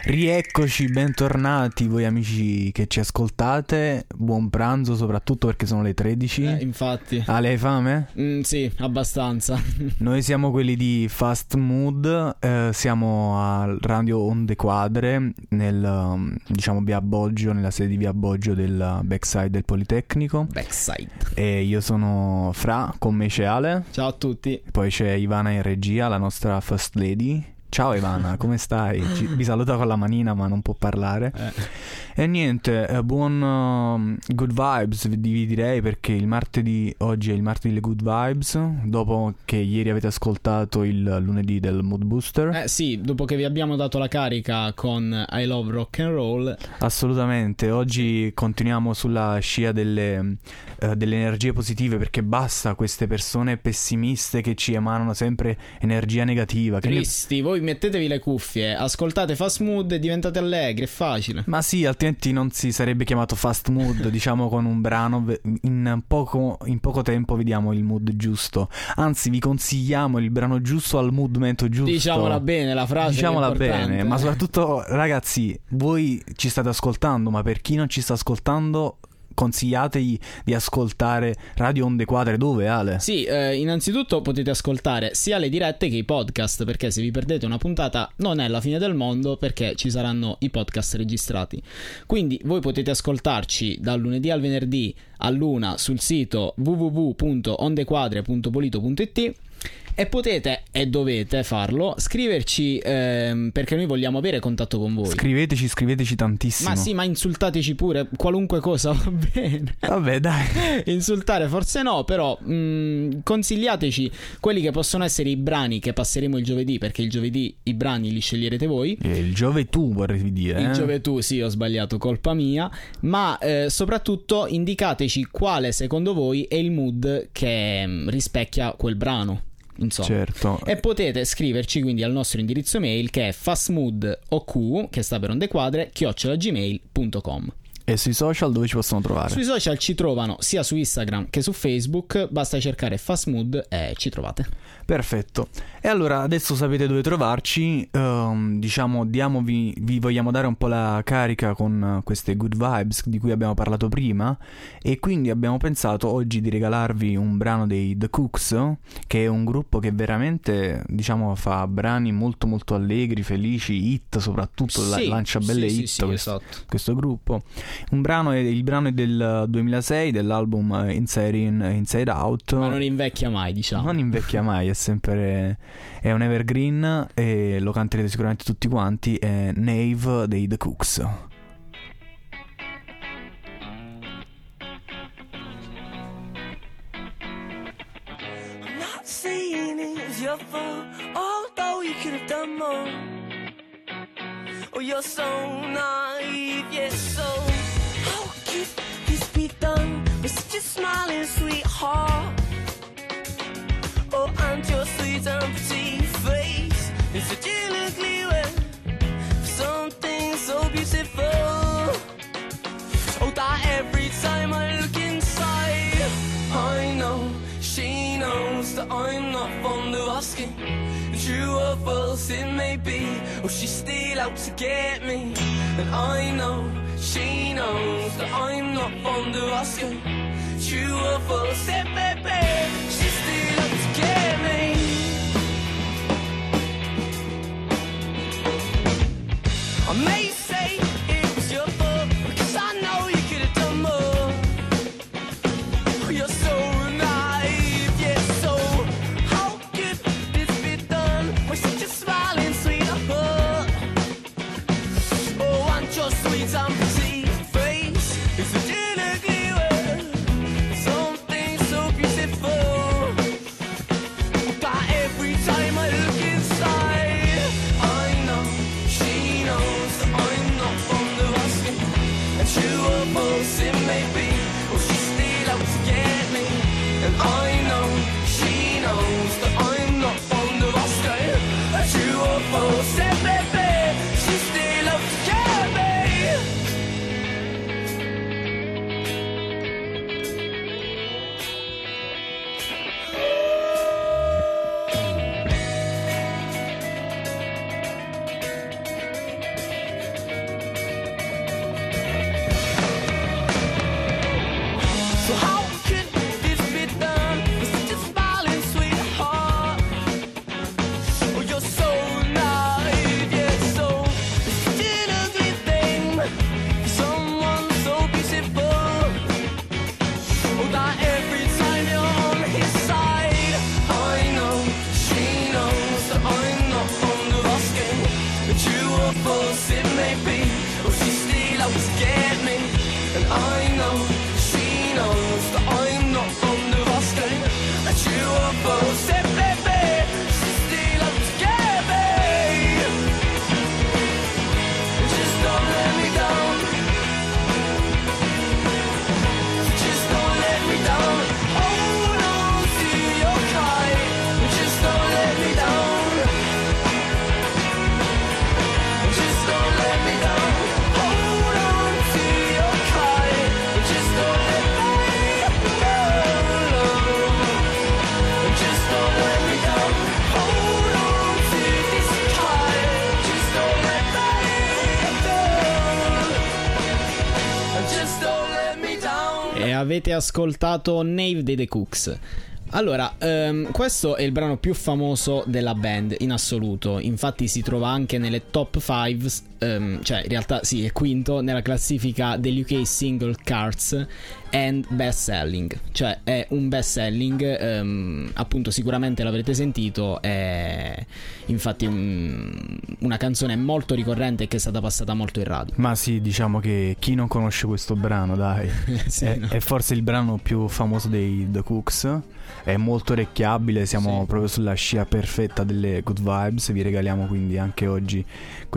Rieccoci, bentornati voi amici che ci ascoltate. Buon pranzo, soprattutto perché sono le 13. Infatti. Ah, lei hai fame? Sì, abbastanza. Noi siamo quelli di Fast Mood, siamo al Radio Onde Quadre nel, diciamo, via Boggio, nella sede di via Boggio del backside del Politecnico. Backside. E io sono Fra, con me c'è Ale. Ciao a tutti. Poi c'è Ivana in regia, la nostra first lady. Ciao Ivana, come stai? Vi saluta con la manina ma non può parlare. E niente, buon good vibes vi direi, perché oggi è il martedì delle good vibes, dopo che ieri avete ascoltato il lunedì del Mood Booster. Sì, dopo che vi abbiamo dato la carica con I Love Rock and Roll. Assolutamente, oggi continuiamo sulla scia delle energie positive, perché basta queste persone pessimiste che ci emanano sempre energia negativa. Tristi, voi mettetevi le cuffie, ascoltate Fast Mood e diventate allegri, è facile. Ma sì, altrimenti non si sarebbe chiamato Fast Mood. Diciamo, con un brano in poco tempo vediamo il mood giusto. Anzi, vi consigliamo il brano giusto al moodmento giusto. Diciamola bene, la frase. Diciamola bene, ma soprattutto ragazzi, voi ci state ascoltando, ma per chi non ci sta ascoltando, consigliategli di ascoltare Radio Onde Quadre. Dove, Ale? Sì, innanzitutto potete ascoltare sia le dirette che i podcast, perché se vi perdete una puntata non è la fine del mondo, perché ci saranno i podcast registrati. Quindi voi potete ascoltarci dal lunedì al venerdì all'1 sul sito www.ondequadre.polito.it. E potete e dovete farlo, scriverci, perché noi vogliamo avere contatto con voi. Scriveteci tantissimo. Ma sì, ma insultateci pure, qualunque cosa va bene. Vabbè, dai. Insultare forse no, però consigliateci quelli che possono essere i brani che passeremo il giovedì, perché il giovedì i brani li sceglierete voi. Il gioventù vorrei dire. Il gioventù, sì, ho sbagliato, colpa mia. Ma soprattutto indicateci quale secondo voi è il mood che rispecchia quel brano. Insomma. Certo. E potete scriverci quindi al nostro indirizzo mail, che è fastmoodok, che sta per onde quadre, @gmail.com. E sui social dove ci possono trovare? Sui social ci trovano sia su Instagram che su Facebook, basta cercare Fast Mood e ci trovate. Perfetto. E allora adesso sapete dove trovarci. Diciamo, vi vogliamo dare un po' la carica con queste good vibes di cui abbiamo parlato prima, e quindi abbiamo pensato oggi di regalarvi un brano dei The Cooks, che è un gruppo che veramente, diciamo, fa brani molto molto allegri, felici, hit soprattutto, sì, lancia belle hit. Sì, esatto. Questo gruppo. Il brano è del 2006, dell'album Inside Out. Ma non invecchia mai, diciamo. Non invecchia mai, è un evergreen e lo canterete sicuramente tutti quanti. È Nave dei The Cooks. I'm not saying it's your fault, although you could have done more. Oh, you're so naive, yes, so how could this be done with such a smiling sweetheart? Oh, and your sweet and pretty face is such an ugly way for something so beautiful. Oh, that every time I look inside, I know she knows that I'm not fond of asking. True or false it may be, or she's still out to get me. And I know she knows that I'm not fond of asking. True or false it may be, she's still out to get me. I may say it was your fault, because I know you could have done more. Oh, you're so naive, yeah, so how could this be done with such a smiling sweetheart? Oh, and your sweet and pretty face is such an ugly word, something so beautiful. E avete ascoltato Nave dei The Cooks. Allora, questo è il brano più famoso della band in assoluto. Infatti si trova anche nelle top 5, cioè in realtà sì, è quinto nella classifica degli UK Single Charts and Best Selling. Cioè è un best selling, appunto sicuramente l'avrete sentito. È infatti una canzone molto ricorrente che è stata passata molto in radio. Ma sì, diciamo che chi non conosce questo brano, dai, Sì, no? è forse il brano più famoso dei The Cooks. È molto orecchiabile, siamo Sì. proprio sulla scia perfetta delle good vibes. Vi regaliamo quindi anche oggi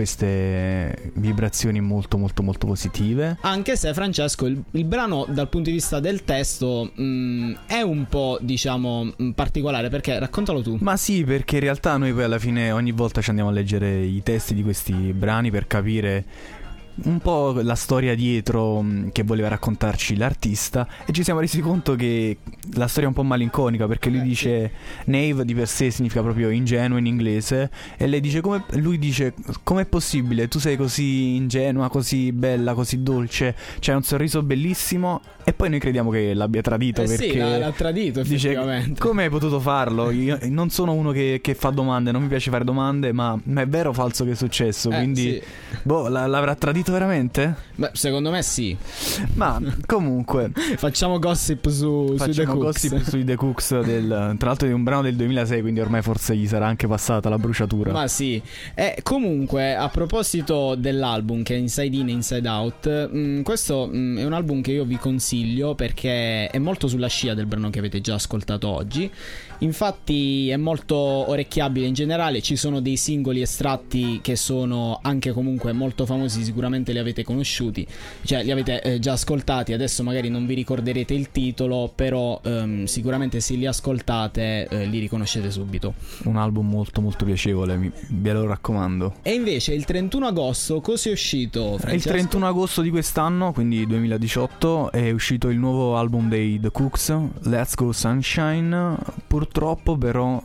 queste vibrazioni molto molto molto positive. Anche se, Francesco, il brano dal punto di vista del testo è un po', diciamo, particolare, perché raccontalo tu. Ma sì, perché in realtà noi poi alla fine ogni volta ci andiamo a leggere i testi di questi brani per capire un po' la storia dietro che voleva raccontarci l'artista, e ci siamo resi conto che la storia è un po' malinconica, perché lui dice Nave di per sé significa proprio ingenuo in inglese, e lei dice lui dice com'è possibile, tu sei così ingenua, così bella, così dolce, c'hai un sorriso bellissimo, e poi noi crediamo che l'abbia tradito, perché sì, l'ha tradito effettivamente. dice come hai potuto farlo, io non sono uno che fa domande, non mi piace fare domande, ma è vero o falso che è successo, quindi sì. boh, l'avrà tradito veramente? Beh, secondo me sì. Ma comunque Facciamo gossip sui The facciamo Cooks. gossip sui The Cooks tra l'altro di un brano del 2006, quindi ormai forse gli sarà anche passata la bruciatura. Ma sì. Comunque, a proposito dell'album che è Inside In e Inside Out, questo è un album che io vi consiglio perché è molto sulla scia del brano che avete già ascoltato oggi. Infatti è molto orecchiabile in generale, ci sono dei singoli estratti che sono anche comunque molto famosi, sicuramente li avete conosciuti, cioè li avete già ascoltati, adesso magari non vi ricorderete il titolo, però sicuramente se li ascoltate li riconoscete subito. Un album molto molto piacevole, ve lo raccomando. E invece il 31 agosto cosa è uscito, Francesco? Il 31 agosto di quest'anno, quindi 2018, è uscito il nuovo album dei The Cooks, Let's Go Sunshine. Purtroppo però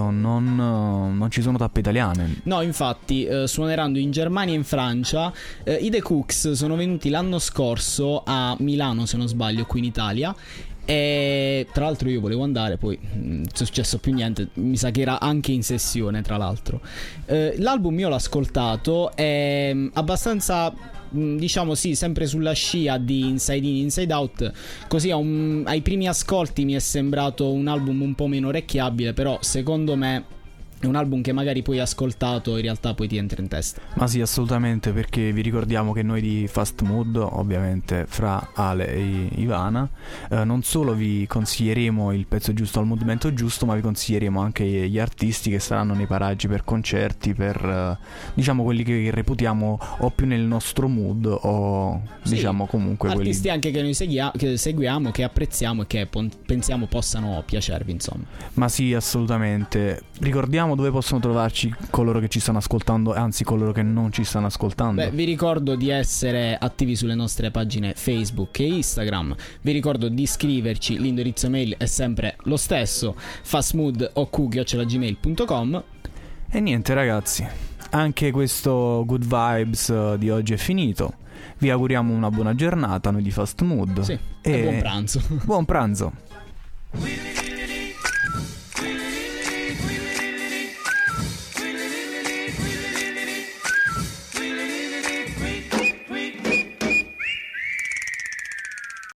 non ci sono tappe italiane. No, infatti suoneranno in Germania e in Francia. I The Cooks sono venuti l'anno scorso a Milano, se non sbaglio, qui in Italia. E tra l'altro io volevo andare, poi non è successo più niente. Mi sa che era anche in sessione, tra l'altro. L'album io l'ho ascoltato, è abbastanza, diciamo sì, sempre sulla scia di Inside In, Inside Out. Così ai primi ascolti mi è sembrato un album un po' meno orecchiabile, però secondo me è un album che magari poi ascoltato in realtà poi ti entra in testa. Ma sì, assolutamente, perché vi ricordiamo che noi di Fast Mood, ovviamente fra Ale e Ivana, non solo vi consiglieremo il pezzo giusto al momento giusto, ma vi consiglieremo anche gli artisti che saranno nei paraggi per concerti, per diciamo quelli che reputiamo o più nel nostro mood o Sì, diciamo comunque artisti quelli... anche che noi che seguiamo, che apprezziamo e che pensiamo possano piacervi, insomma. Ma sì, assolutamente. Ricordiamo dove possono trovarci coloro che ci stanno ascoltando, anzi coloro che non ci stanno ascoltando. Beh, vi ricordo di essere attivi sulle nostre pagine Facebook e Instagram. Vi ricordo di iscriverci, l'indirizzo mail è sempre lo stesso, fastmood.gmail.com. E niente ragazzi, anche questo Good Vibes di oggi è finito. Vi auguriamo una buona giornata, noi di Fast Mood. Sì, e buon pranzo. Buon pranzo.